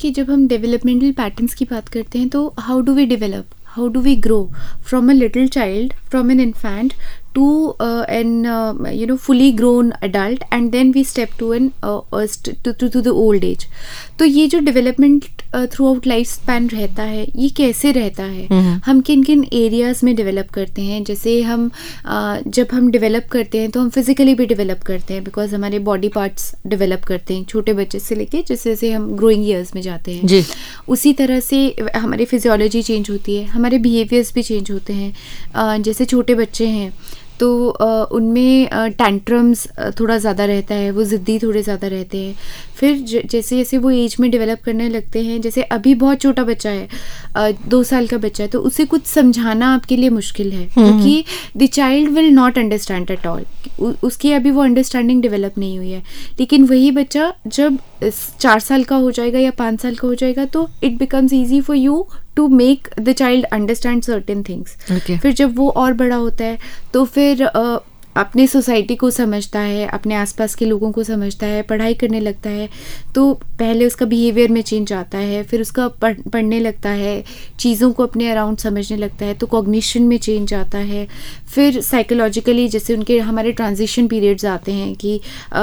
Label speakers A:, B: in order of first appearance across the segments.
A: कि जब हम डेवलपमेंटल पैटर्न्स की बात करते हैं तो how do we develop, how do we grow from a little child, from an infant to an fully grown adult, and then we step to to the old age. तो ये जो development throughout life span रहता है, ये कैसे रहता है, हम किन किन एरियाज में डेवलप करते हैं. जैसे हम जब हम डेवलप करते हैं तो हम फिजिकली भी डेवलप करते हैं, बिकॉज हमारे बॉडी पार्ट्स डेवलप करते हैं छोटे बच्चे से लेके जैसे जैसे हम ग्रोइंग ईयर्स में जाते हैं जी. उसी तरह से हमारी फिजियोलॉजी चेंज होती है, हमारे बिहेवियर्स भी चेंज होते हैं. जैसे छोटे बच्चे हैं तो उनमें टैंट्रम्स थोड़ा ज़्यादा रहता है, वो ज़िद्दी थोड़े ज़्यादा रहते हैं. फिर जैसे जैसे वो एज में डेवलप करने लगते हैं, जैसे अभी बहुत छोटा बच्चा है, 2 साल का बच्चा है, तो उसे कुछ समझाना आपके लिए मुश्किल है क्योंकि the child will not understand at all. उसकी अभी वो अंडरस्टैंडिंग डेवलप नहीं हुई है. लेकिन वही बच्चा जब 4 साल का हो जाएगा या 5 साल का हो जाएगा तो it becomes easy for you to make the child understand certain things. फिर जब वो और बड़ा होता है तो फिर अपने सोसाइटी को समझता है, अपने आसपास के लोगों को समझता है, पढ़ाई करने लगता है. तो पहले उसका बिहेवियर में चेंज आता है, फिर उसका पढ़ने लगता है, चीज़ों को अपने अराउंड समझने लगता है, तो कॉग्निशन में चेंज आता है. फिर साइकोलॉजिकली जैसे हमारे ट्रांजिशन पीरियड्स आते हैं कि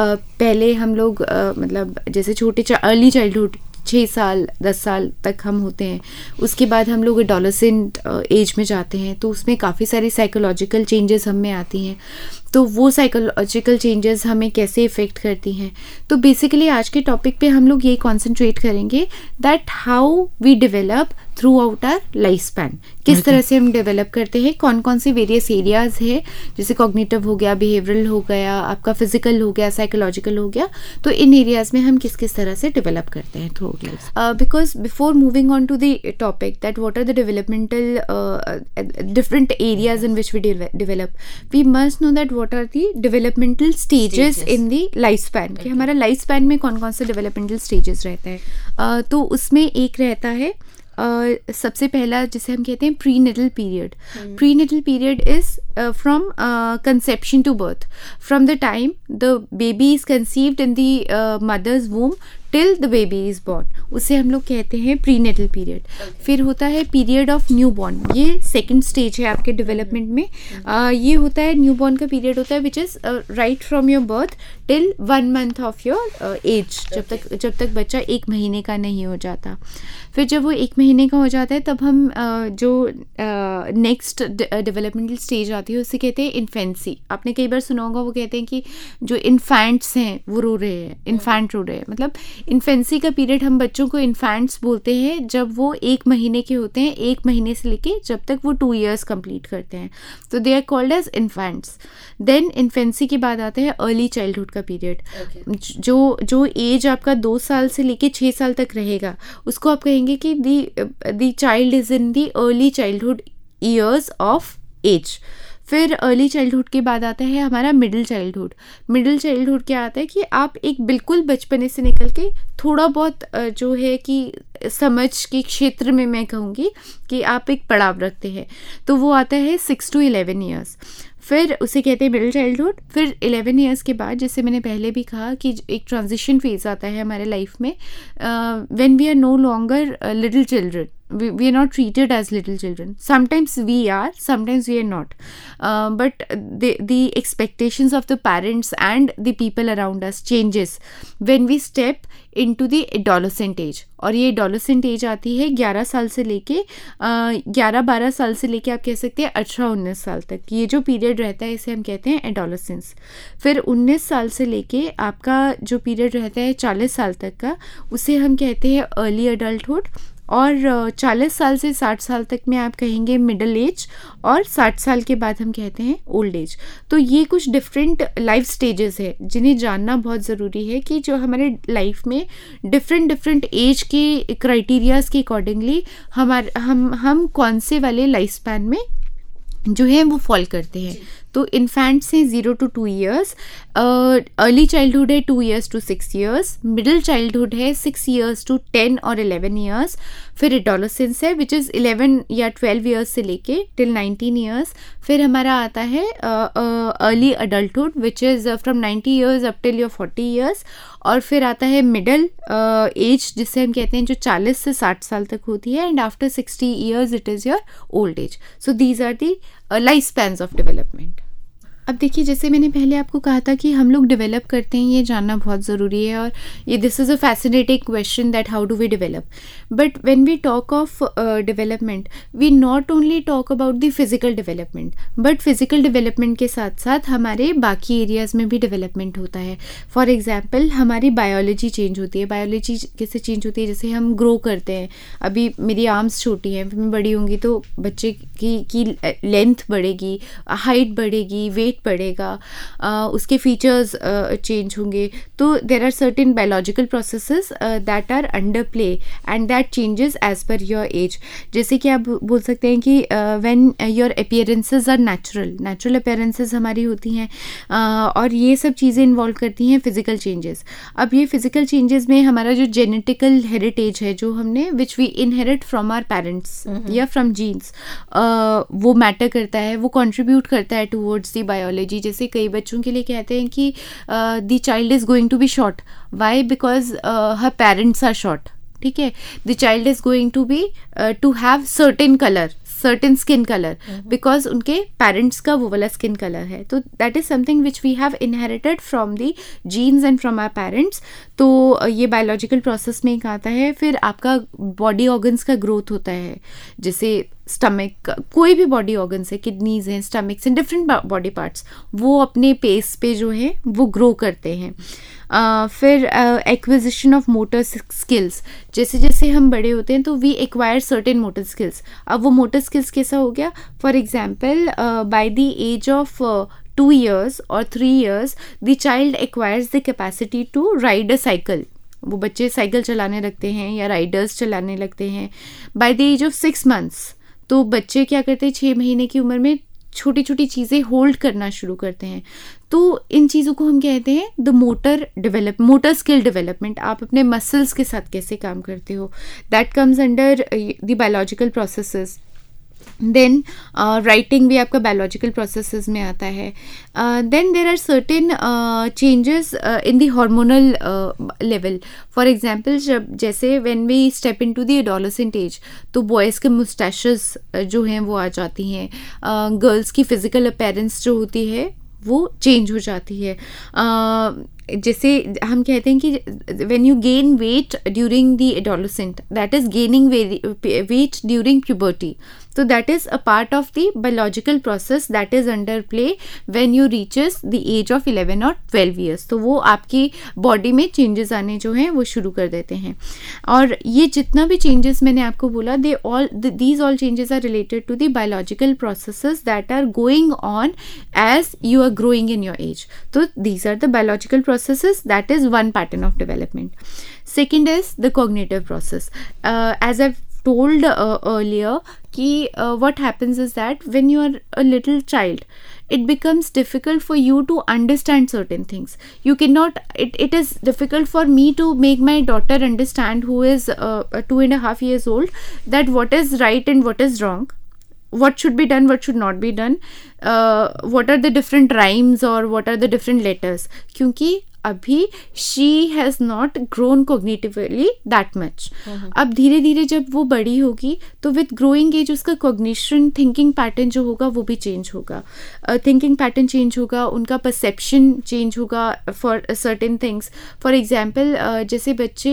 A: पहले हम लोग मतलब जैसे छोटे अर्ली चाइल्डहुड 6 साल 10 साल तक हम होते हैं, उसके बाद हम लोग एडोलेसेंट एज में जाते हैं, तो उसमें काफ़ी सारी साइकोलॉजिकल चेंजेस हम में आती हैं. तो वो साइकोलॉजिकल चेंजेस हमें कैसे इफ़ेक्ट करती हैं. तो बेसिकली आज के टॉपिक पे हम लोग ये कॉन्सेंट्रेट करेंगे that how we develop throughout our life span. किस तरह से हम डेवलप करते हैं, कौन कौन से वेरियस एरियाज है, जैसे कॉग्निटिव हो गया, बिहेवियरल हो गया, आपका फिजिकल हो गया, साइकोलॉजिकल हो गया. तो इन एरियाज में हम किस किस तरह से डेवलप करते हैं throughout life. Because before moving on to the topic that what are the developmental different areas in which we develop, we must know that what are the developmental stages in the life span. कि हमारा life span में कौन कौन से developmental stages रहते हैं. तो उसमें एक रहता है सबसे पहला जिसे हम कहते हैं prenatal period. Prenatal period is from conception to birth, from the time the baby is conceived in the mother's womb till the baby is born, उसे हम लोग कहते हैं प्री नेटल पीरियड. फिर होता है पीरियड ऑफ न्यू बॉर्न, ये second stage है आपके डेवलपमेंट में. ये होता है न्यू बॉर्न का पीरियड होता है which is right from your birth till 1 month of your age, जब तक बच्चा 1 महीने का नहीं हो जाता. फिर जब वो 1 महीने का हो जाता है तब हम जो नेक्स्ट डेवलपमेंटल स्टेज आती है उसे कहते हैं इन्फेंसी. आपने कई बार सुना होगा, वो कहते हैं कि जो इन्फेंट्स हैं वो रो रहे हैं, इन्फेंट रो रहे हैं. मतलब इन्फेंसी का पीरियड हम बच्चों को इन्फेंट्स बोलते हैं जब वो 1 महीने के होते हैं, 1 महीने से लेके जब तक वो 2 years कंप्लीट करते हैं, तो they are called as infants. Then infancy के बाद आता है अर्ली चाइल्डहुड का पीरियड. जो एज आपका 2 साल से लेके 6 साल तक रहेगा उसको आप कहेंगे कि the child is in the early childhood years of age. फिर अर्ली चाइल्डहुड के बाद आता है हमारा मिडिल चाइल्डहुड. मिडिल चाइल्डहुड क्या आता है कि आप एक बिल्कुल बचपने से निकल के थोड़ा बहुत जो है कि समझ के क्षेत्र में मैं कहूँगी कि आप एक पड़ाव रखते हैं, तो वो आता है 6 to 11 years. फिर उसे कहते हैं मिडिल चाइल्डहुड. फिर 11 years के बाद, जैसे मैंने पहले भी कहा कि एक ट्रांजिशन फेज आता है हमारे लाइफ में, when we are no longer little children. We are not treated as little children. Sometimes we are, sometimes we are not. But the expectations of the parents and the people around us changes when we step into the adolescent age. और ये adolescent age आती है 11 साल से लेके 11-12 साल से लेके आप कह सकते हैं 18-19 साल तक. ये जो पीरियड रहता है इसे हम कहते हैं adolescence. फिर 19 साल से लेके आपका जो पीरियड रहता है 40 साल तक का, उसे हम कहते हैं अर्ली अडल्टहुड. और 40 साल से 60 साल तक में आप कहेंगे मिडिल एज, और 60 साल के बाद हम कहते हैं ओल्ड एज. तो ये कुछ डिफरेंट लाइफ स्टेजेस है जिन्हें जानना बहुत ज़रूरी है कि जो हमारे लाइफ में डिफरेंट एज के क्राइटेरियाज के अकॉर्डिंगली हम कौन से वाले लाइफ स्पैन में जो है वो फॉल करते हैं. तो इन्फेंट से 0 to 2 years, अर्ली चाइल्डहुड है 2 years to 6 years, middle childhood है 6 years to 10 और 11 years, फिर एडोलेसेंस है विच इज़ 11 या 12 years से लेके टिल 19 years, फिर हमारा आता है early adulthood which is from 90 years up till your 40 years, और फिर आता है मिडल एज जिसे हम कहते हैं जो 40 से 60 साल तक होती है, and after 60 years it is your old age. So these are the life spans of development. अब देखिए, जैसे मैंने पहले आपको कहा था कि हम लोग डेवलप करते हैं, ये जानना बहुत ज़रूरी है, और ये this is a fascinating question that how do we develop. But when we talk of development, we not only talk about the physical development, but physical development के साथ साथ हमारे बाकी एरियाज़ में भी डेवलपमेंट होता है. फॉर एग्जाम्पल, हमारी बायोलॉजी चेंज होती है. बायोलॉजी कैसे चेंज होती है? जैसे हम ग्रो करते हैं, अभी मेरी आर्म्स छोटी हैं, फिर मैं बड़ी होंगी तो बच्चे की लेंथ बढ़ेगी, हाइट बढ़ेगी, वेट बढ़ेगा, उसके फीचर्स चेंज होंगे. तो there are certain biological processes that are under play and that changes as per your age. जैसे कि आप बोल सकते हैं कि when your appearances are natural appearances हमारी होती हैं, और ये सब चीज़ें इन्वॉल्व करती हैं फिजिकल चेंजेस. अब ये फिजिकल चेंजेस में हमारा जो जेनेटिकल हेरिटेज है, जो हमने which we inherit from our parents या फ्रॉम जीन्स, वो मैटर करता है, वो कंट्रीब्यूट करता है टूवर्ड्स दी बायोलॉजी. जैसे कई बच्चों के लिए कहते हैं कि the child is going to be short. Why? Because her parents are short. ठीक है. The child is going to be to have certain colour, certain skin colour, because उनके पेरेंट्स का वो वाला स्किन कलर है. तो that is something which we have inherited from the genes and from our parents. तो ये biological process में एक आता है. फिर आपका बॉडी ऑर्गन्स का ग्रोथ होता है, जैसे स्टमक, कोई भी बॉडी ऑर्गन्स है, किडनीज हैं, स्टमक्स हैं, डिफरेंट बॉडी पार्ट्स, वो अपने पेस पे जो है वो ग्रो करते हैं. फिर एक्विजिशन ऑफ मोटर स्किल्स, जैसे जैसे हम बड़े होते हैं तो we acquire certain motor skills. अब वो मोटर स्किल्स कैसा हो गया? For example, by the age of 2 years or 3 years, the child acquires the capacity to ride a cycle. वो बच्चे साइकिल चलाने लगते हैं या राइडर्स चलाने लगते हैं. By the age of 6 months, तो बच्चे क्या करते हैं, 6 महीने की उम्र में छोटी छोटी चीज़ें होल्ड करना शुरू करते हैं. तो इन चीज़ों को हम कहते हैं द मोटर स्किल डेवलपमेंट. आप अपने मसल्स के साथ कैसे काम करते हो, that comes under the biological processes. Then writing भी आपका बायोलॉजिकल प्रोसेसेस में आता है. Then there are certain changes in the hormonal level. For example, जैसे when we step in to the adolescent age, तो बॉयज़ के मुस्टैशेस जो हैं वो आ जाती हैं. गर्ल्स की फिजिकल अपीयरेंस जो होती है वो चेंज हो जाती है. जैसे हम कहते हैं कि when you gain weight during the adolescent, that is gaining weight during puberty. So that is a part of the biological process that is under play when you reaches the age of 11 or 12 years. तो वो आपकी body में changes आने जो हैं वो शुरू कर देते हैं. और ये जितना भी चेंजेस मैंने आपको बोला, these all changes are related to the biological processes that are going on as you are growing in your age. So these are the biological processes. That is one pattern of development. Second is the cognitive process. As I've told earlier कि what happens is that when you are a little child, it becomes difficult for you to understand certain things. You cannot, it is difficult for me to make my daughter understand, who is 2.5 years old, that what is right and what is wrong, what should be done, what should not be done, what are the different rhymes or what are the different letters, क्योंकि अभी she has not grown cognitively that much. अब धीरे धीरे जब वो बड़ी होगी तो with growing age उसका cognition, thinking pattern जो होगा वो भी change होगा. Thinking pattern change होगा, उनका perception change होगा for certain things. For example, जैसे बच्चे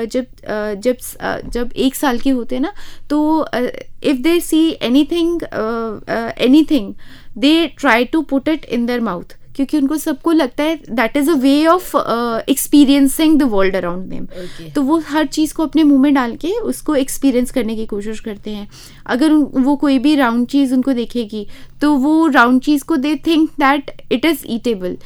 A: जब 1 साल के होते हैं ना, तो if they see anything they try to put it in their mouth, क्योंकि उनको सबको लगता है that is a way of experiencing the world around them. तो वो हर चीज़ को अपने मुंह में डाल के उसको एक्सपीरियंस करने की कोशिश करते हैं. अगर वो कोई भी राउंड चीज़ उनको देखेगी तो वो राउंड चीज़ को they think that it is eatable.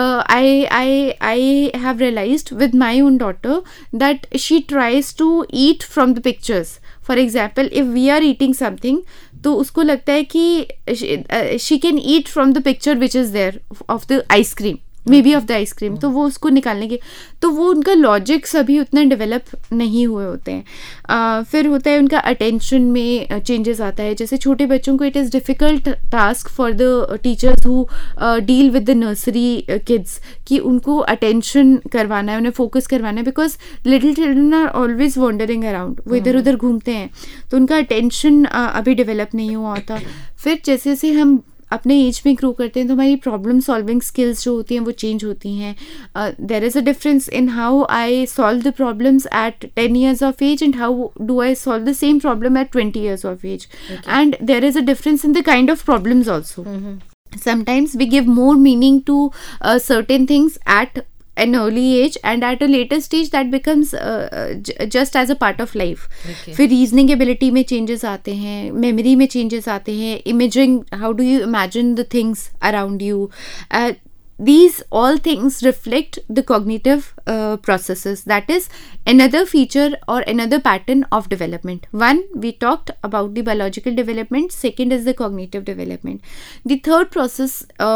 A: I have realised with my own daughter that she tries to eat from the pictures. For example, if we are eating something, तो उसको लगता है कि she can eat from the picture which is there of the ice cream, maybe of the ice cream, तो वो उसको निकालने के, तो वो उनका लॉजिक्स अभी उतना डेवलप नहीं हुए होते हैं. फिर होता है उनका अटेंशन में चेंजेस आता है. जैसे छोटे बच्चों को it is difficult task for the teachers who deal with the nursery kids कि उनको अटेंशन करवाना है, उन्हें फोकस करवाना है, because little children are always wandering around, वो इधर उधर घूमते हैं, तो उनका अटेंशन अभी डेवलप नहीं हुआ होता. फिर जैसे जैसे हम अपने एज में ग्रो करते हैं तो हमारी प्रॉब्लम सॉल्विंग स्किल्स जो होती हैं वो चेंज होती हैं. There is a difference in how I solve the problems at 10 years of age and how do I solve the same problem at 20 years of age. Okay. And there is a difference in the kind of problems also. Sometimes we give more meaning to certain things at an early age, and at a later stage that becomes just as a part of life. Okay. फिर reasoning ability में changes आते हैं, memory में changes आते हैं, imaging, how do you imagine the things around you. These all things reflect the cognitive processes. That is another feature or another pattern of development. One, we talked about the biological development. Second is the cognitive development. The third process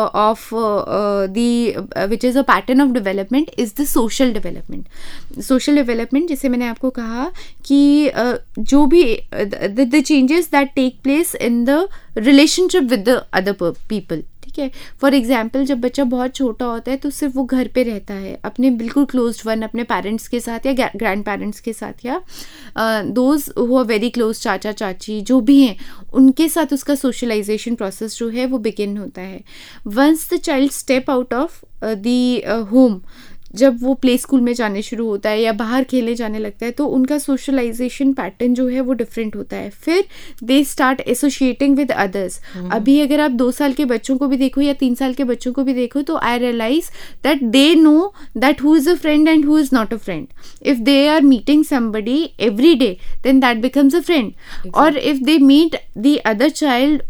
A: which is a pattern of development is the social development. Social development, जैसे मैंने आपको कहा कि जो भी the changes that take place in the relationship with the other people. ठीक है. For example जब बच्चा बहुत छोटा होता है तो सिर्फ वो घर पे रहता है अपने बिल्कुल क्लोज्ड वन, अपने पेरेंट्स के साथ या ग्रैंड पेरेंट्स के साथ, या those who are very close, चाचा चाची जो भी हैं, उनके साथ उसका सोशलाइजेशन प्रोसेस जो है वो बिगिन होता है. Once the child step out of the home, जब वो प्ले स्कूल में जाने शुरू होता है या बाहर खेलने जाने लगता है, तो उनका सोशलाइजेशन पैटर्न जो है वो डिफरेंट होता है. फिर they start associating with others. अभी अगर आप 2 साल के बच्चों को भी देखो या 3 साल के बच्चों को भी देखो, तो I realise that they know that who is a friend and who is not a friend. If they are meeting somebody every day then that becomes a friend. और if they meet the other child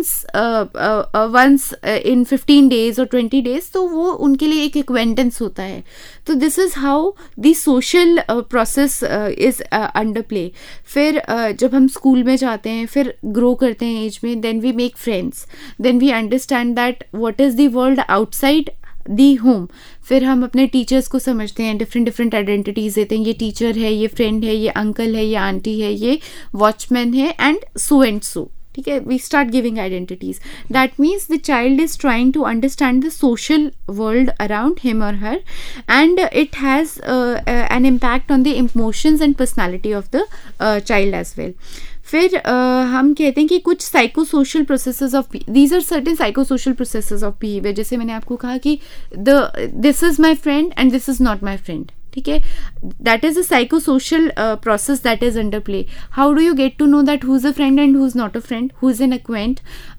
A: once in 15 days और 20 days, तो वो उनके लिए एक acquaintance होता है. तो this is how the social process is under play. फिर जब हम स्कूल में जाते हैं, फिर ग्रो करते हैं एज में, then we make friends, then we understand that what is the world outside the home. फिर हम अपने टीचर्स को समझते हैं, डिफरेंट आइडेंटिटीज़ देते हैं, ये टीचर है, ये फ्रेंड है, ये अंकल है, ये आंटी है, ये वॉचमैन है, एंड सो. ठीक है, we start giving identities. That means the child is trying to understand the social world around him और her, and it has an impact on the emotions and personality of the child as well. फिर हम कहते हैं कि कुछ psychosocial processes of, these are certain psychosocial processes of behaviour. जैसे मैंने आपको कहा कि this is my friend and this is not my friend. ठीक है, that is a psychosocial process that is under play. How do you get to know that who is a friend and who is not a friend, who is an acquaint,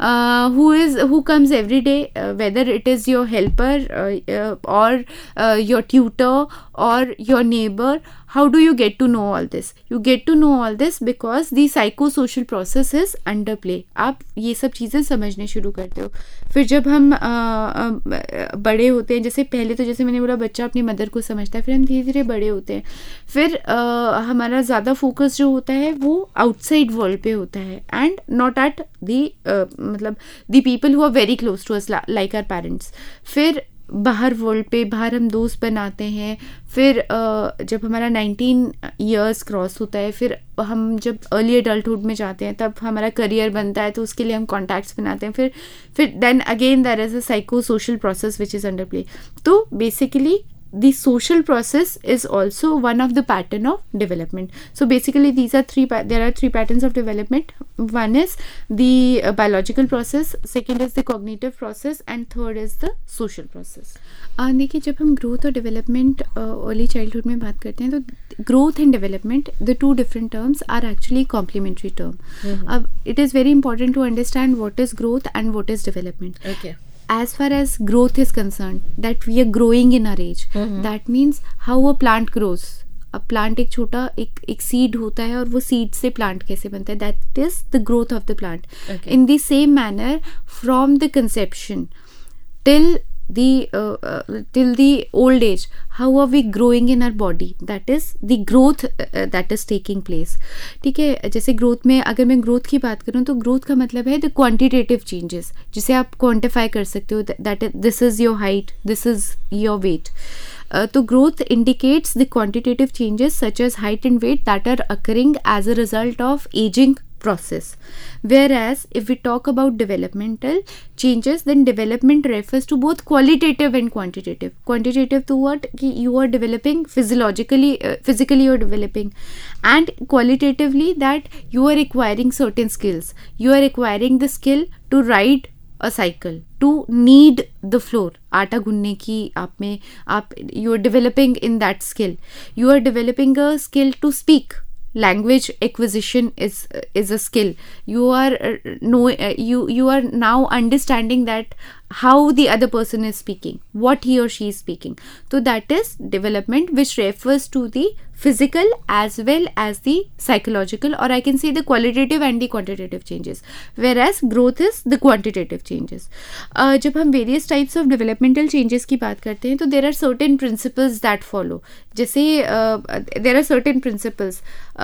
A: who comes every day, whether it is your helper और your tutor or your neighbor. How do you get to know all this? You get to know all this because the psychosocial process is under play. आप ये सब चीज़ें समझने शुरू करते हो. फिर जब हम बड़े होते हैं, जैसे पहले तो जैसे मैंने बोला बच्चा अपनी मदर को समझता है, फिर हम धीरे धीरे बड़े होते हैं, फिर हमारा ज़्यादा फोकस जो होता है वो आउटसाइड वर्ल्ड पे होता है एंड नॉट एट दी मतलब the people who are very close to us like our parents. फिर बाहर वर्ल्ड पे, बाहर हम दोस्त बनाते हैं. फिर जब हमारा 19 years क्रॉस होता है, फिर हम जब अर्ली एडल्टहुड में जाते हैं, तब हमारा करियर बनता है, तो उसके लिए हम कॉन्टैक्ट्स बनाते हैं. फिर then again there is a psycho social process which is under play. तो basically the social process is also one of the pattern of development. So basically there are three patterns of development. One is the biological process, second is the cognitive process, and third is the social process. देखिए, जब हम growth और development early childhood में बात करते हैं, तो growth and development, the two different terms, are actually complementary term. अब it is very important to understand what is growth and what is development.
B: Okay.
A: As far as growth is concerned, that we are growing in our age, that means how a plant grows. A plant एक छोटा एक seed होता है, और वो seed से plant कैसे बनता है, that is the growth of the plant. Okay. In the same manner, from the conception till the old age, how are we growing in our body, that is the growth that is taking place. ठीक है, जैसे growth में अगर मैं growth की बात करूँ तो ग्रोथ का मतलब है द क्वांटिटेटिव चेंजेस, जिसे आप क्वांटिफाई कर सकते हो, that this is your height, this is your weight. तो growth indicates the quantitative changes such as height and weight that are occurring as a result of aging process. Whereas if we talk about developmental changes, then development refers to both qualitative and quantitative. Quantitative to what? कि you are developing physically you are developing, and qualitatively that you are acquiring certain skills. You are acquiring the skill to ride a cycle, to knead the floor, आटा गूंदने की आप you are developing in that skill. You are developing a skill to speak. Language acquisition is a skill. You are you are now understanding that how the other person is speaking, what he or she is speaking. So that is development, which refers to the physical as well as the psychological, or I can say the qualitative and the quantitative changes, whereas growth is the quantitative changes. जब हम various types of developmental changes की बात करते हैं तो there are certain principles that follow. जैसे there are certain principles.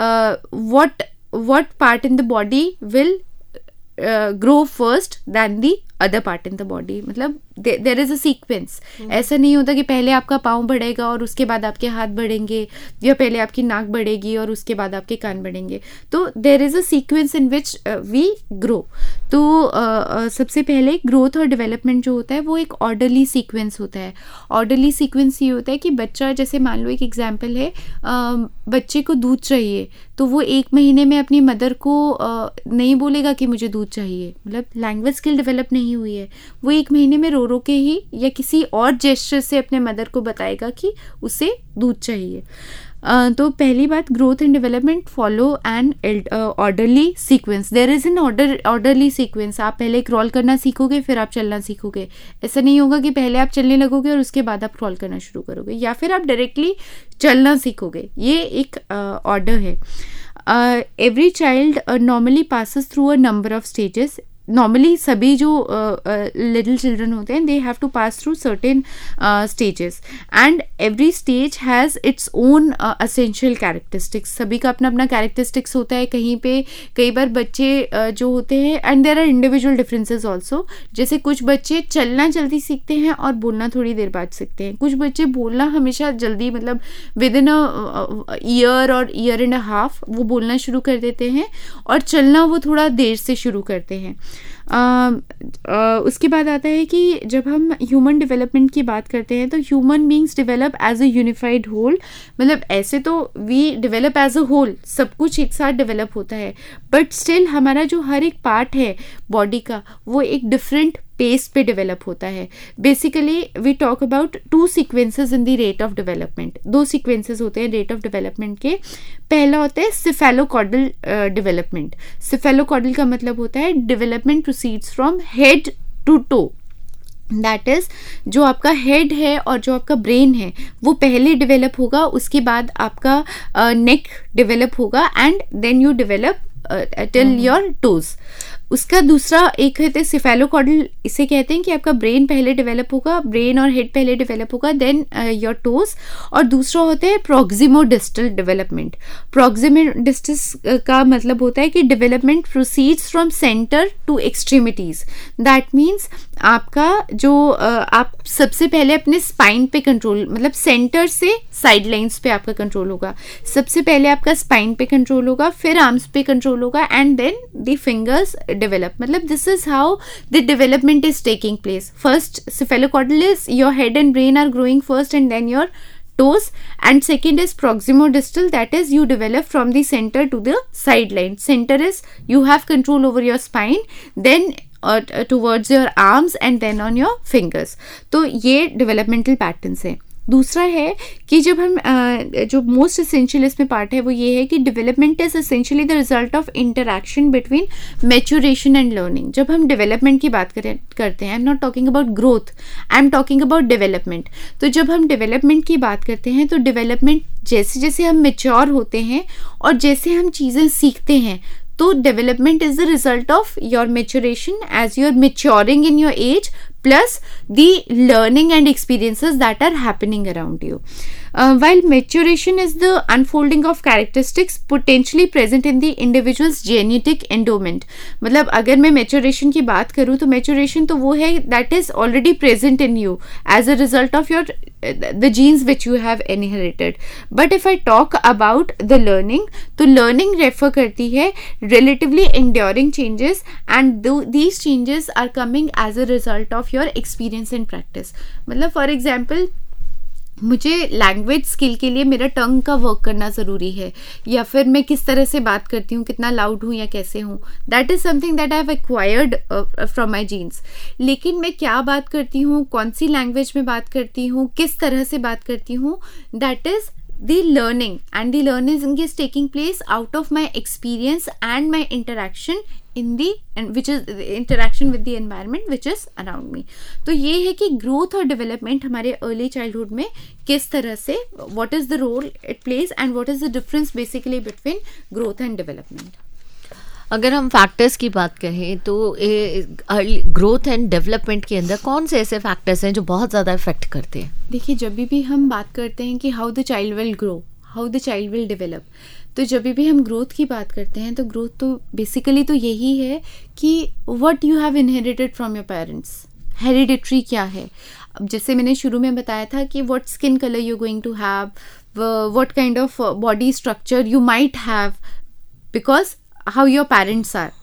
A: What part in the body will grow first than the other part in the body, मतलब there is a sequence. ऐसा नहीं होता कि पहले आपका पाँव बढ़ेगा और उसके बाद आपके हाथ बढ़ेंगे, या पहले आपकी नाक बढ़ेगी और उसके बाद आपके कान बढ़ेंगे. तो there is a sequence in which we grow. तो सबसे पहले ग्रोथ और डेवलपमेंट जो होता है वो एक ऑर्डरली सीक्वेंस होता है. ऑर्डरली सीक्वेंस ये होता है कि बच्चा, जैसे मान लो एक एग्जाम्पल है, बच्चे को दूध चाहिए तो वो 1 महीने में अपनी मदर को नहीं बोलेगा कि मुझे दूध चाहिए, मतलब लैंग्वेज स्किल डेवलप नहीं हुई है. वो 1 महीने में रो के ही या किसी और जेस्चर से अपने मदर को बताएगा कि उसे दूध चाहिए. तो पहली बात, growth and development follow an orderly sequence. There is an orderly sequence. आप पहले क्रॉल करना सीखोगे फिर आप चलना सीखोगे. ऐसा नहीं होगा कि पहले आप चलने लगोगे और उसके बाद आप क्रॉल करना शुरू करोगे, या फिर आप डायरेक्टली चलना सीखोगे. ये एक ऑर्डर है. Every child normally passes through a number of stages. Normally सभी जो लिटिल चिल्ड्रन होते हैं, they have to pass through certain stages, and every stage has its own essential characteristics. सभी का अपना अपना कैरेक्टरिस्टिक्स होता है. कहीं पे कई बार बच्चे जो होते हैं, and there are individual differences also. जैसे कुछ बच्चे चलना जल्दी सीखते हैं और बोलना थोड़ी देर बाद सीखते हैं. कुछ बच्चे बोलना हमेशा जल्दी, मतलब विद इन अ ईयर और ईयर एंड अ हाफ वो बोलना शुरू कर देते हैं, और चलना वो थोड़ा देर से शुरू करते हैं. उसके बाद आता है कि जब हम ह्यूमन डेवलपमेंट की बात करते हैं तो human beings develop as a unified whole. मतलब ऐसे तो we develop as a whole, सब कुछ एक साथ डेवलप होता है, बट स्टिल हमारा जो हर एक पार्ट है बॉडी का वो एक डिफरेंट पेस पे डेवलप होता है. Basically we talk about 2 sequences in the rate of development. 2 sequences होते हैं रेट ऑफ डेवलपमेंट के. पहला होता है सिफेलोकॉर्डल डेवलपमेंट. सिफेलोकॉर्डल का मतलब होता है development proceeds from head to toe. That is, जो आपका हेड है और जो आपका ब्रेन है वो पहले डेवलप होगा, उसके बाद आपका नेक डेवलप होगा, and then you develop till your toes. उसका दूसरा एक है सिफेलोकॉर्डल. इसे कहते हैं कि आपका ब्रेन पहले डेवलप होगा, ब्रेन और हेड पहले डेवलप होगा, देन योर टोज. और दूसरा होता है प्रॉक्सिमोडिस्टल डेवलपमेंट. प्रॉक्सिमोडिस्टल का मतलब होता है कि development proceeds from centre to extremities. That means आपका जो आप सबसे पहले अपने स्पाइन पे कंट्रोल, मतलब सेंटर से साइड लाइन्स पे आपका कंट्रोल होगा. सबसे पहले आपका स्पाइन पे कंट्रोल होगा, फिर आर्म्स पे कंट्रोल होगा, and then the fingers develop. मतलब this is how the development is taking place. First cephalocaudal is your head and brain are growing first, and then your toes, and second is proximodistal, that is you develop from the center to the sideline. Center is you have control over your spine, then towards your arms, and then on your fingers. तो ये developmental patterns है. दूसरा है कि जब हम जो most essential इसमें पार्ट है वो ये है कि development is essentially the result of interaction between maturation and learning. जब हम डेवलपमेंट की बात करते हैं, I am not talking about growth, I am talking about development. तो जब हम डेवलपमेंट की बात करते हैं तो डेवलपमेंट जैसे जैसे हम मेच्योर होते हैं और जैसे हम चीज़ें सीखते हैं तो development is the result of your maturation as you are maturing in your age, plus the learning and experiences that are happening around you. While maturation is the unfolding of characteristics potentially present in the individual's genetic endowment. मतलब अगर मैं maturation की बात करूँ तो maturation तो वो है that is already present in you as a result of your the genes which you have inherited. But if I talk about the learning, तो learning refer करती है relatively enduring changes, and these changes are coming as a result of your experience and practice. मतलब for example, मुझे language skill के लिए मेरा टंग का work करना ज़रूरी है, या फिर मैं किस तरह से बात करती हूँ, कितना लाउड हूँ या कैसे हूँ, that is something that I have acquired from my genes. लेकिन मैं क्या बात करती हूँ, कौन सी लैंग्वेज में बात करती हूँ, किस तरह से बात करती हूँ, that is the learning, and the learning is taking place out of my experience and my interaction in the, and which is the interaction with the environment which is around me. तो ये है कि growth और development हमारे early childhood में किस तरह से, what is the role it plays and what is the difference basically between growth and development.
B: अगर हम फैक्टर्स की बात करें तो ग्रोथ एंड डेवलपमेंट के अंदर कौन से ऐसे फैक्टर्स हैं जो बहुत ज़्यादा इफेक्ट करते हैं?
A: देखिए, जब भी हम बात करते हैं कि how the child will grow, how the child will develop, तो जब भी हम ग्रोथ की बात करते हैं तो ग्रोथ तो बेसिकली तो यही है कि what you have inherited from your parents. Hereditary क्या है? अब जैसे मैंने शुरू में बताया था कि what skin colour you going to have, what kind of body structure you might have because how your parents are,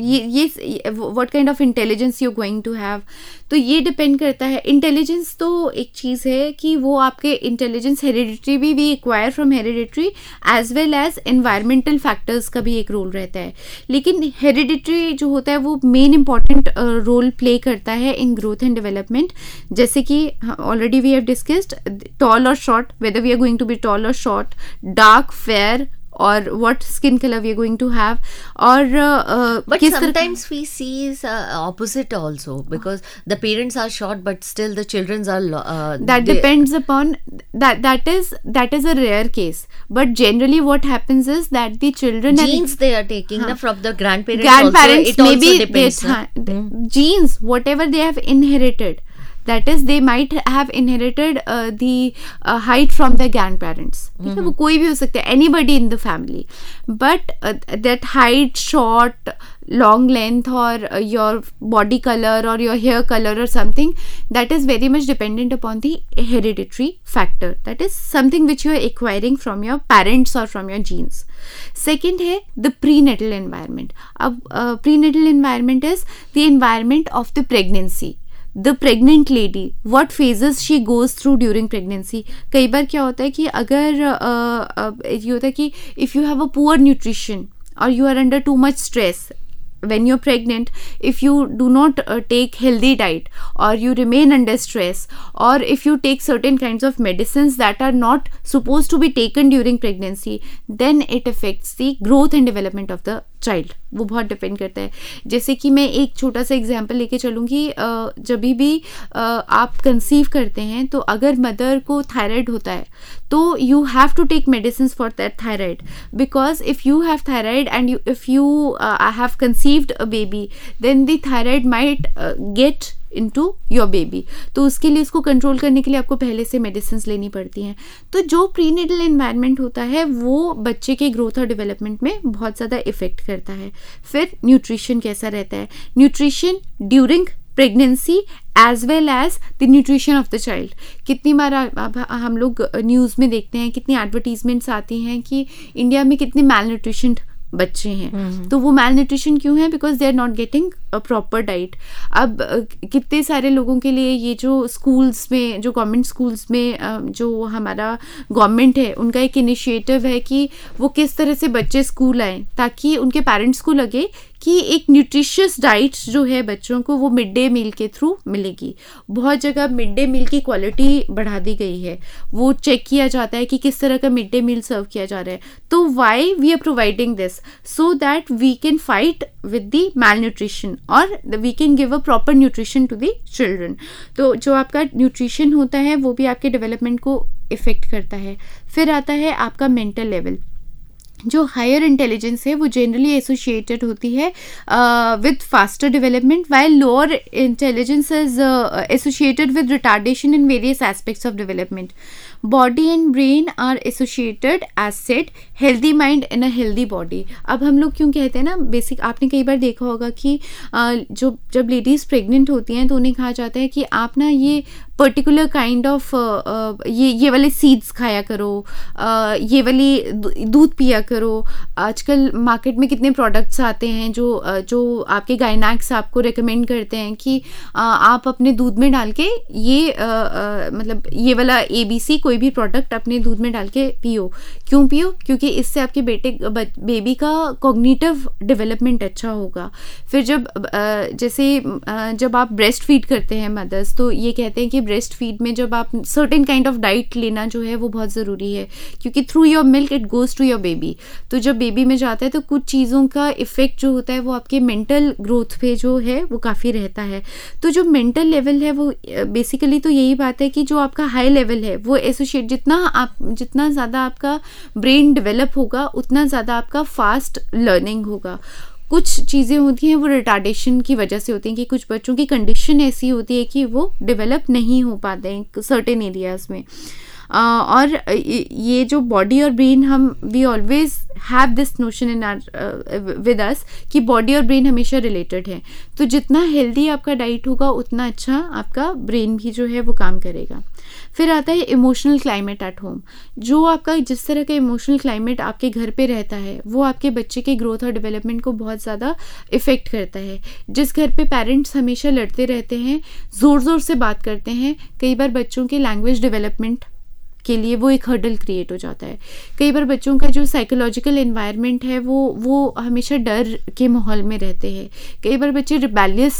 A: what kind of intelligence you're going to have. तो ये डिपेंड करता है. इंटेलिजेंस तो एक चीज़ है कि वो आपके इंटेलिजेंस हेरिडिटरी भी acquire from hereditary as well as environmental factors का भी एक रोल रहता है. लेकिन हेरिडिटरी जो होता है वो मेन इंपॉर्टेंट रोल प्ले करता है इन ग्रोथ एंड डेवलपमेंट. जैसे कि already we have discussed tall और short, whether we are going to be tall और short, dark fair, or what skin color we are going to have, or
B: but sometimes we see is opposite also, because the parents are short but still the children's are
A: that depends upon that is a rare case, but generally what happens is that the children
B: genes they are taking from the grandparents
A: also,
B: it
A: maybe
B: also depends,
A: genes whatever they have inherited, that is they might have inherited the height from their grandparents. ठीक है, वो कोई भी हो सकता है, anybody in the family, but that height, short, long length, or your body color or your hair color or something, that is very much dependent upon the hereditary factor. That is something which you are acquiring from your parents or from your genes. Second है the prenatal environment. अब prenatal environment is the environment of the pregnancy. The pregnant lady, what phases she goes through during pregnancy. कई बार क्या होता है कि अगर ये होता है कि if you have a poor nutrition or you are under too much stress when you're pregnant, if you do not take healthy diet, or you remain under stress, or if you take certain kinds of medicines that are not supposed to be taken during pregnancy, then it affects the growth and development of the child. वो बहुत depend करता है. जैसे कि मैं एक छोटा सा एग्जांपल लेके चलूँगी. जब भी आप कंसीव करते हैं तो अगर मदर को थायराइड होता है तो you have to take medicine for that thyroid, because if you have thyroid and if you have conceived a baby, then the thyroid might get into your baby. तो उसके लिए उसको कंट्रोल करने के लिए आपको पहले से मेडिसिन लेनी पड़ती हैं. तो जो प्रीनेटल एनवायरनमेंट होता है वो बच्चे के ग्रोथ और डेवलपमेंट में बहुत ज़्यादा इफेक्ट करता है. फिर न्यूट्रिशन कैसा रहता है, nutrition during pregnancy as well as the nutrition of the child. कितनी बार हम लोग न्यूज़ में देखते हैं, कितनी एडवर्टीजमेंट्स आती हैं कि इंडिया में कितने मैल न्यूट्रिशन बच्चे हैं. तो वो मैल न्यूट्रिशन क्यों है? Because they are not getting a proper diet. अब कितने सारे लोगों के लिए ये जो स्कूल्स में, जो गवर्नमेंट स्कूल्स में जो हमारा गवर्नमेंट है, उनका एक इनिशिएटिव है कि वो किस तरह से बच्चे स्कूल आए ताकि उनके पेरेंट्स को लगे कि एक न्यूट्रिशियस डाइट जो है बच्चों को वो मिड डे मील के थ्रू मिलेगी. बहुत जगह मिड डे मील की क्वालिटी बढ़ा दी गई है, वो चेक किया जाता है कि किस तरह का मिड डे मील सर्व किया जा रहा है. तो why we are providing this, so that we can fight with the malnutrition और we can give a proper nutrition to the children. तो जो आपका न्यूट्रिशन होता है वो भी आपके डेवलपमेंट को इफेक्ट करता है. फिर आता है आपका मेंटल लेवल. जो हायर इंटेलिजेंस है वो जनरली एसोसिएटेड होती है with faster development, while lower intelligence is associated with retardation in various aspects of development. Body and brain are associated as said, healthy mind in a healthy body. अब हम लोग क्यों कहते हैं ना, बेसिक आपने कई बार देखा होगा कि जो जब लेडीज़ प्रेग्नेंट होती हैं तो उन्हें कहा जाता है कि आप ना ये पर्टिकुलर काइंड ऑफ ये वाले सीड्स खाया करो, ये वाली दूध पिया करो. आजकल मार्केट में कितने प्रोडक्ट्स आते हैं जो आपके गायनेक्स आपको रेकमेंड करते हैं कि आप अपने दूध में डाल के ये मतलब ये वाला ABC कोई भी प्रोडक्ट अपने दूध में डाल के पियो. क्यों पियो? क्योंकि इससे आपके बेबी का कॉग्निटिव डेवलपमेंट अच्छा होगा. फिर जब आप ब्रेस्ट फीड करते हैं मदर्स, तो ये कहते हैं कि ब्रेस्ट फीड में जब आप सर्टेन काइंड ऑफ डाइट लेना जो है वो बहुत ज़रूरी है, क्योंकि through your milk it goes to your baby. तो जब बेबी में जाता है तो कुछ चीज़ों का इफ़ेक्ट जो होता है वो आपके मेंटल ग्रोथ पे जो है वो काफ़ी रहता है. तो जो मेंटल लेवल है वो बेसिकली तो यही बात है कि जो आपका हाई लेवल है वो एसोसिएट, जितना ज़्यादा आपका ब्रेन डेवलप होगा उतना ज़्यादा आपका फास्ट लर्निंग होगा. कुछ चीज़ें होती हैं वो रिटार्डेशन की वजह से होती हैं कि कुछ बच्चों की कंडीशन ऐसी होती है कि वो डेवलप नहीं हो पाते हैं सर्टेन एरियाज़ में. और ये जो बॉडी और brain, we always have this notion in our with us कि बॉडी और ब्रेन हमेशा रिलेटेड है. तो जितना हेल्दी आपका डाइट होगा उतना अच्छा आपका ब्रेन भी जो है वो काम करेगा. फिर आता है इमोशनल क्लाइमेट एट होम. जो आपका जिस तरह का इमोशनल क्लाइमेट आपके घर पे रहता है वो आपके बच्चे के ग्रोथ और डेवलपमेंट को बहुत ज़्यादा इफ़ेक्ट करता है. जिस घर पे पेरेंट्स हमेशा लड़ते रहते हैं, ज़ोर ज़ोर से बात करते हैं, कई बार बच्चों के लैंग्वेज डेवलपमेंट के लिए वो एक हर्डल क्रिएट हो जाता है. कई बार बच्चों का जो साइकोलॉजिकल एनवायरनमेंट है वो हमेशा डर के माहौल में रहते हैं. कई बार बच्चे रिबेलियस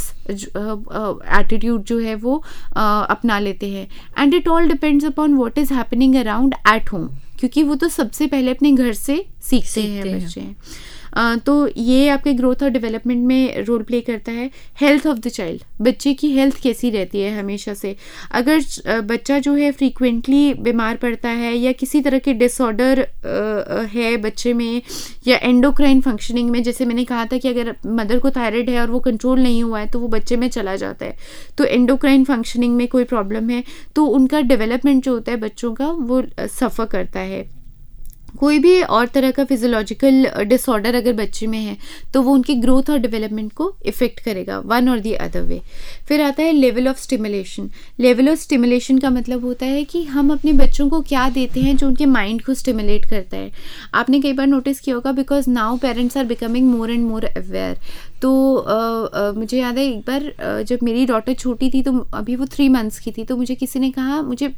A: एटीट्यूड जो है वो अपना लेते हैं. And it all depends upon what is happening around at home, क्योंकि वो तो सबसे पहले अपने घर से सीखते हैं बच्चे. तो ये आपके ग्रोथ और डेवलपमेंट में रोल प्ले करता है. हेल्थ ऑफ द चाइल्ड, बच्चे की हेल्थ कैसी रहती है हमेशा से. अगर बच्चा जो है फ्रीक्वेंटली बीमार पड़ता है या किसी तरह के डिसऑर्डर है बच्चे में, या एंडोक्राइन फंक्शनिंग में, जैसे मैंने कहा था कि अगर मदर को थायराइड है और वो कंट्रोल नहीं हुआ है तो वो बच्चे में चला जाता है. तो एंडोक्राइन फंक्शनिंग में कोई प्रॉब्लम है तो उनका डेवलपमेंट जो होता है बच्चों का वो सफ़र करता है. कोई भी और तरह का फिजियोलॉजिकल डिसऑर्डर अगर बच्चे में है तो वो उनकी ग्रोथ और डेवलपमेंट को इफ़ेक्ट करेगा वन और दी अदर वे. फिर आता है level of stimulation. Level of stimulation का मतलब होता है कि हम अपने बच्चों को क्या देते हैं जो उनके माइंड को स्टिमुलेट करता है. आपने कई बार नोटिस किया होगा, because now parents are becoming more and more aware. तो मुझे याद है एक बार जब मेरी डॉटर छोटी थी, तो अभी वो 3 मंथ्स की थी, तो मुझे किसी ने कहा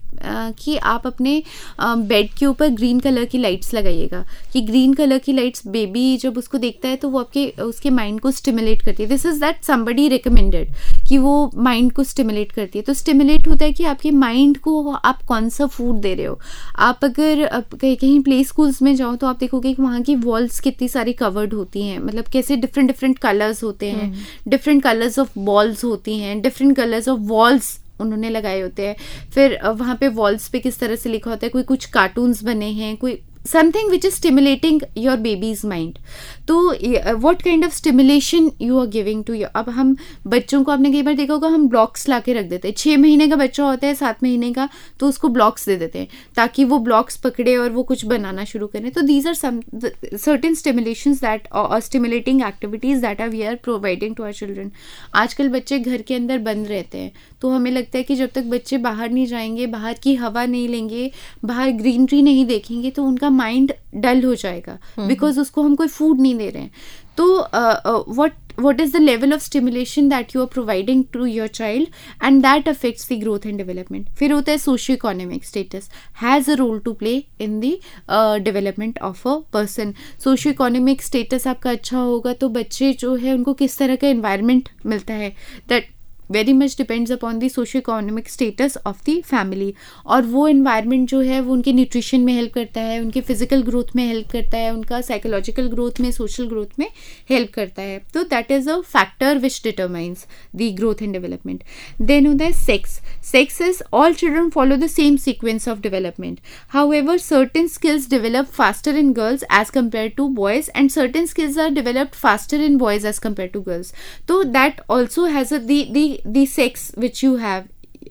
A: कि आप अपने बेड के ऊपर ग्रीन कलर की लाइट्स लगाइएगा, कि ग्रीन कलर की लाइट्स बेबी जब उसको देखता है तो वो उसके माइंड को स्टिमुलेट करती है. This is that somebody recommended कि वो माइंड को स्टिमुलेट करती है. तो स्टिमुलेट होता है कि आपके माइंड को आप कौन सा फूड दे रहे हो. आप अगर कहीं प्ले स्कूल्स में जाओ तो आप देखोगे कि वहाँ की वॉल्स कितनी सारी कवर्ड होती हैं, मतलब कैसे डिफरेंट कलर्स होते हैं, डिफरेंट कलर्स ऑफ बॉल्स होती हैं, डिफरेंट कलर्स ऑफ वॉल्स उन्होंने लगाए होते हैं. फिर वहाँ पे वॉल्स पे किस तरह से लिखा होता है, कोई कुछ कार्टून्स बने हैं, कोई something which is stimulating your baby's mind. तो what kind of stimulation you are giving to your, अब हम बच्चों को, आपने कई बार देखा होगा, हम ब्लॉक्स ला के रख देते हैं. 6 महीने का बच्चा होता है, 7 महीने का, तो उसको ब्लॉक्स दे देते हैं ताकि वो ब्लॉक्स पकड़े और वो कुछ बनाना शुरू करें. तो these are some certain stimulations that or stimulating activities that we are providing to our children. आजकल बच्चे घर के अंदर बंद रहते हैं, तो हमें लगता है कि जब तक बच्चे बाहर नहीं जाएंगे, बाहर की हवा नहीं लेंगे, बाहर ग्रीनरी नहीं देखेंगे, तो उनका माइंड डल हो जाएगा, बिकॉज उसको हम कोई फूड नहीं दे रहे हैं. तो what is the level of stimulation that you are providing to your child, and that affects the growth and development. फिर होता है socio-economic status has a role to play in the development of a person. socio-economic status आपका अच्छा होगा तो बच्चे जो है उनको किस तरह का environment मिलता है, that very much depends upon the socio economic status of the family, और वो इन्वायरमेंट जो है वो उनके न्यूट्रिशन में हेल्प करता है, उनके फिजिकल ग्रोथ में हेल्प करता है, उनका साइकोलॉजिकल ग्रोथ में, सोशल ग्रोथ में हेल्प करता है. तो that is a factor which determines the growth and development. Then होता है sex. Sex is all children follow the same sequence of development. However certain skills develop faster in girls as compare to boys and certain skills are developed faster in boys as compared to girls. So that also has the sex which you have,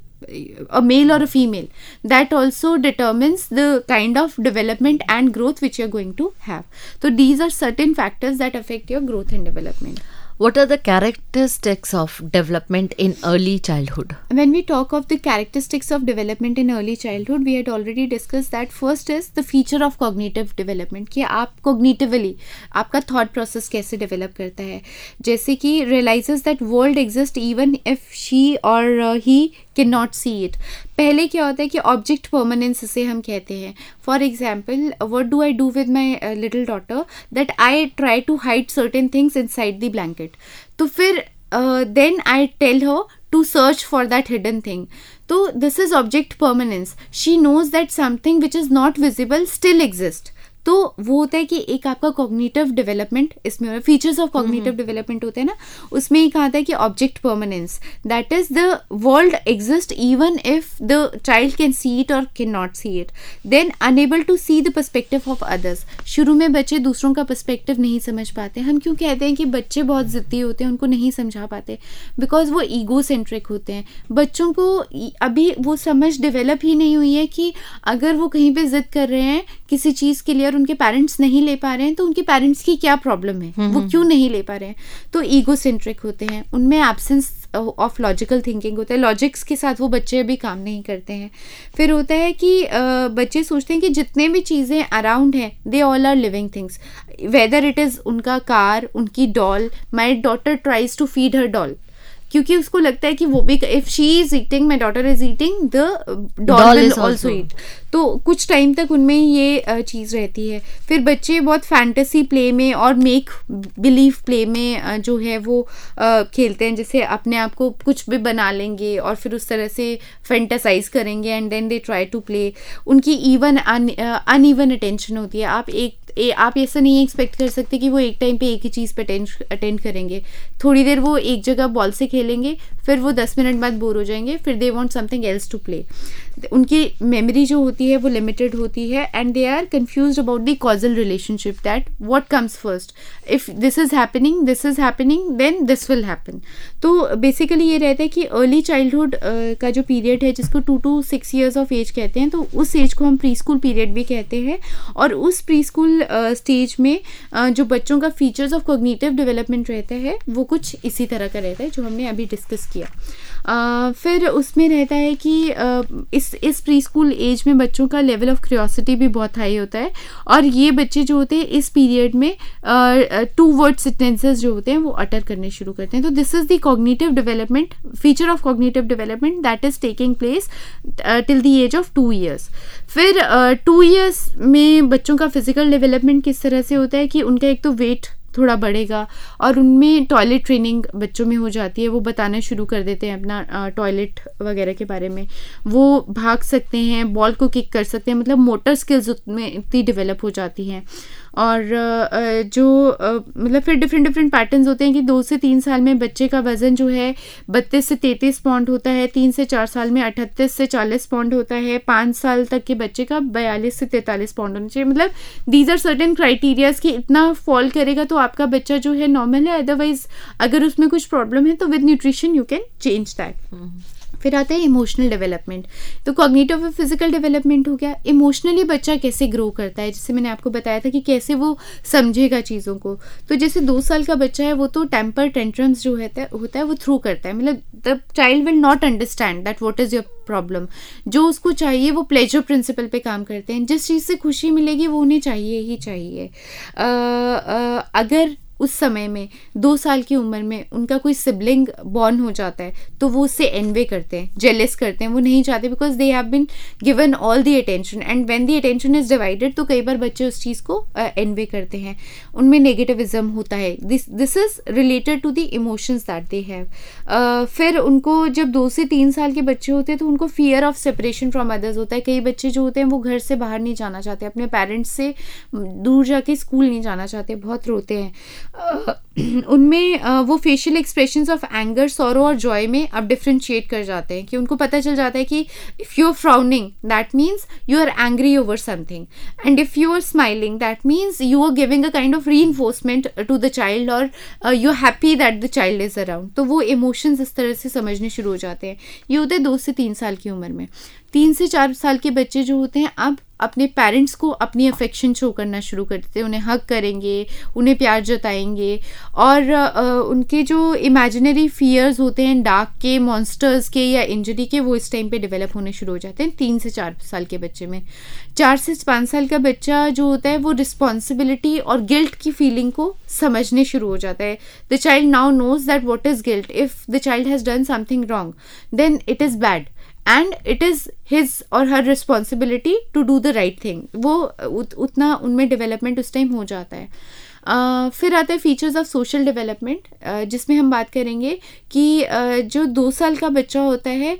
A: a male or a female, that also determines the kind of development and growth which you're going to have. So these are certain factors that affect your growth and development.
B: What are the characteristics of development in early childhood?
A: When we talk of the characteristics of development in early childhood, we had already discussed that first is the feature of cognitive development, कि आप cognitively आपका thought process कैसे develop करता है. जैसे कि realizes that world exists even if she or he cannot see it. पहले क्या होता है कि ऑब्जेक्ट परमानेंस इसे हम कहते हैं. For example, what do I do with my little daughter, that I try to hide certain things inside the blanket. तो फिर then I tell her to search for that hidden thing. तो this is object permanence. She knows that something which is not visible still exist. तो वो होता है कि एक आपका कॉग्निटिव डेवलपमेंट इसमें हो रहा है. फीचर्स ऑफ कॉग्निटिव डेवलपमेंट होते हैं ना, उसमें एक आता है कि object permanence, that is the world exist even if the child can see it और can not see it. Then unable to see the perspective of others. शुरू में बच्चे दूसरों का पर्सपेक्टिव नहीं समझ पाते. हम क्यों कहते हैं कि बच्चे बहुत जिद्दी होते हैं, उनको नहीं समझा पाते? बिकॉज वो ईगो सेंट्रिक होते हैं. बच्चों को अभी वो समझ डेवलप ही नहीं हुई है कि अगर वो कहीं पे जिद कर रहे हैं किसी चीज़ के लिए और उनके पेरेंट्स नहीं ले पा रहे हैं, तो उनके पेरेंट्स की क्या प्रॉब्लम है, वो क्यों नहीं ले पा रहे हैं. तो ईगो सेंट्रिक होते हैं, उनमें एब्सेंस ऑफ लॉजिकल थिंकिंग होता है. लॉजिक्स के साथ वो बच्चे अभी काम नहीं करते हैं. फिर होता है कि बच्चे सोचते हैं कि जितने भी चीज़ें अराउंड हैं they all are living things, whether it is उनका कार, उनकी doll. My daughter tries to feed her doll, क्योंकि उसको लगता है कि वो भी, if she is eating, my daughter is eating, the doll will also eat. तो कुछ टाइम तक उनमें ये चीज़ रहती है. फिर बच्चे बहुत फैंटेसी प्ले में और मेक बिलीव प्ले में जो है वो खेलते हैं. जैसे अपने आप को कुछ भी बना लेंगे और फिर उस तरह से फैंटासाइज करेंगे and then they try to play. उनकी इवन अनइवन अटेंशन होती है. आप ऐसा नहीं एक्सपेक्ट कर सकते कि वो एक टाइम पे एक ही चीज़ पे अटेंड करेंगे. थोड़ी देर वो एक जगह बॉल से खेलेंगे, फिर वो 10 मिनट बाद बोर हो जाएंगे, फिर they want something else to play. उनकी मेमोरी जो होती है वो लिमिटेड होती है and they are confused about the causal relationship, that what comes first. If this is happening then this will happen. तो बेसिकली ये रहता है कि अर्ली चाइल्डहुड का जो पीरियड है, जिसको 2 to 6 years ऑफ एज कहते हैं, तो उस एज को हम प्री स्कूल पीरियड भी कहते हैं. और उस प्री स्कूल स्टेज में जो बच्चों का फीचर्स ऑफ कॉग्निटिव डेवलपमेंट रहता है वो कुछ इसी तरह का रहता है जो हमने अभी डिस्कस किया. फिर उसमें रहता है कि इस प्री स्कूल एज में बच्चों का लेवल ऑफ क्यूरियोसिटी भी बहुत हाई होता है. और ये बच्चे जो होते हैं इस पीरियड में 2 word सेंटेंसेस जो होते हैं वो अटर करने शुरू करते हैं. तो this is the cognitive development, feature of cognitive development that is taking place till the age of 2 years. फिर 2 years में बच्चों का फिजिकल डेवलपमेंट किस तरह से होता है कि उनका एक तो वेट थोड़ा बढ़ेगा और उनमें टॉयलेट ट्रेनिंग बच्चों में हो जाती है. वो बताना शुरू कर देते हैं अपना टॉयलेट वगैरह के बारे में. वो भाग सकते हैं, बॉल को किक कर सकते हैं, मतलब मोटर स्किल्स उसमें इतनी डेवलप हो जाती हैं. और जो मतलब फिर डिफरेंट पैटर्न्स होते हैं कि 2 से 3 साल में बच्चे का वज़न जो है 32 से 33 पाउंड होता है. 3 से 4 साल में 38 से 40 पाउंड होता है. 5 साल तक के बच्चे का 42 से 43 पाउंड होना चाहिए. मतलब दीज आर सर्टेन क्राइटेरियाज कि इतना फॉल करेगा तो आपका बच्चा जो है नॉर्मल है. अदरवाइज अगर उसमें कुछ प्रॉब्लम है तो with nutrition you can change that. फिर आता है इमोशनल डेवलपमेंट. तो कॉग्निटिव और फिजिकल डेवलपमेंट हो गया. इमोशनली बच्चा कैसे ग्रो करता है, जैसे मैंने आपको बताया था कि कैसे वो समझेगा चीज़ों को. तो जैसे 2 साल का बच्चा है वो तो टेम्पर टेंट्रम्स जो होता है वो थ्रू करता है. मतलब the child will not understand that what is your problem. जो उसको चाहिए वो प्लेजर प्रिंसिपल पे काम करते हैं. जिस चीज़ से खुशी मिलेगी वो उन्हें चाहिए ही चाहिए. अगर उस समय में 2 साल की उम्र में उनका कोई सिबलिंग बॉर्न हो जाता है तो वो उससे एनवे करते हैं, जेलस करते हैं, वो नहीं चाहते because they have been given all the attention and when the attention is divided तो कई बार बच्चे उस चीज़ को एनवे करते हैं, उनमें नेगेटिविज्म होता है. This is related to the emotions that they have. फिर उनको जब 2 से 3 साल के बच्चे होते हैं तो उनको fear of separation from others होता है. कई बच्चे जो होते हैं वो घर से बाहर नहीं जाना चाहते, अपने पेरेंट्स से दूर जाके स्कूल नहीं जाना चाहते, बहुत रोते हैं. उनमें वो facial expressions of anger, sorrow और जॉय में अब डिफ्रेंशिएट कर जाते हैं कि उनको पता चल जाता है कि if you are frowning that means you are angry over something and if you are smiling that means you are giving a kind of reinforcement to the child और you are happy that the child is around. तो वो emotions इस तरह से समझने शुरू हो जाते हैं. ये होते हैं 2 से 3 साल की उम्र में. 3 से 4 साल के बच्चे जो होते हैं अब अपने पेरेंट्स को अपनी अफेक्शन शो करना शुरू कर देते हैं, उन्हें हग करेंगे, उन्हें प्यार जताएंगे और उनके जो इमेजिनरी फियर्स होते हैं डार्क के, मॉन्स्टर्स के या इंजरी के, वो इस टाइम पे डेवलप होने शुरू हो जाते हैं 3 से 4 साल के बच्चे में. 4 से 5 साल का बच्चा जो होता है वो रिस्पॉन्सिबिलिटी और गिल्ट की फीलिंग को समझने शुरू हो जाता है. The child now knows that what is guilt. If the child has done something wrong then it is bad and it is his or her responsibility to do the right thing. वो उतना उनमें development उस time हो जाता है. फिर आता है फीचर्स ऑफ सोशल डेवलपमेंट, जिसमें हम बात करेंगे कि जो 2 साल का बच्चा होता है,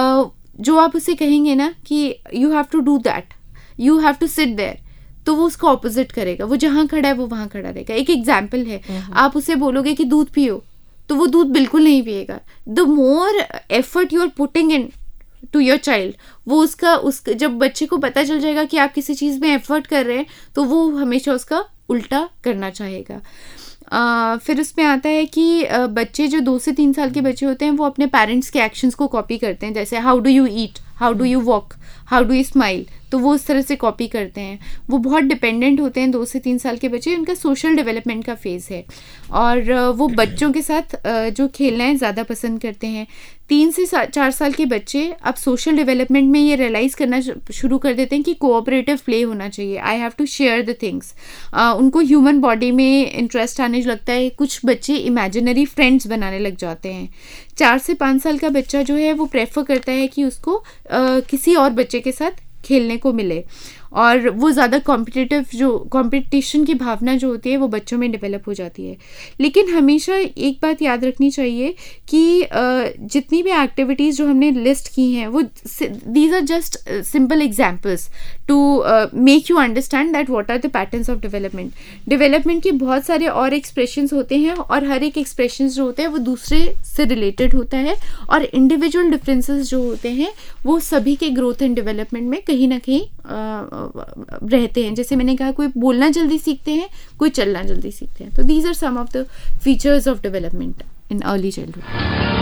A: जो आप उसे कहेंगे ना कि you have to do that, you have to sit there, तो वो उसका ऑपोजिट करेगा. वो जहाँ खड़ा है वो वहाँ खड़ा रहेगा. एक एग्जाम्पल है, आप उसे बोलोगे कि दूध पियो तो वो दूध बिल्कुल नहीं पिएगा. The more effort you are putting into your child, वो उसका जब बच्चे को पता चल जाएगा कि आप किसी चीज़ में एफर्ट कर रहे हैं तो वो हमेशा उसका उल्टा करना चाहेगा. फिर उसमें आता है कि बच्चे जो 2 से 3 साल के बच्चे होते हैं वो अपने पेरेंट्स के एक्शंस को कॉपी करते हैं. जैसे how do you eat, how do you walk, how do you smile, तो वो उस तरह से कॉपी करते हैं. वो बहुत डिपेंडेंट होते हैं 2 से 3 साल के बच्चे. उनका सोशल डेवलपमेंट का फेज़ है और वो बच्चों के साथ जो खेलना है ज़्यादा पसंद करते हैं. 3 से 4 साल के बच्चे अब सोशल डेवलपमेंट में ये रियलाइज़ करना शुरू कर देते हैं कि कोऑपरेटिव प्ले होना चाहिए. I have to share the things. उनको ह्यूमन बॉडी में इंटरेस्ट आने लगता है. कुछ बच्चे इमेजिनरी फ्रेंड्स बनाने लग जाते हैं. 4 से 5 साल का बच्चा जो है वो प्रेफर करता है कि उसको किसी और बच्चे के साथ खेलने को मिले और वो ज़्यादा कॉम्पिटिटिव, जो कंपटीशन की भावना जो होती है वो बच्चों में डेवलप हो जाती है. लेकिन हमेशा एक बात याद रखनी चाहिए कि जितनी भी एक्टिविटीज़ जो हमने लिस्ट की हैं वो these are just simple examples to make you understand that what are the patterns of development. Development के बहुत सारे और एक्सप्रेशंस होते हैं और हर एक एक्सप्रेशंस जो होते हैं वो दूसरे से रिलेटेड होता है और इंडिविजुअल डिफरेंसेस जो होते हैं वो सभी के ग्रोथ एंड डेवलपमेंट में कहीं ना कहीं रहते हैं. जैसे मैंने कहा, कोई बोलना जल्दी सीखते हैं, कोई चलना जल्दी सीखते हैं. तो these are some of the features of development in early childhood.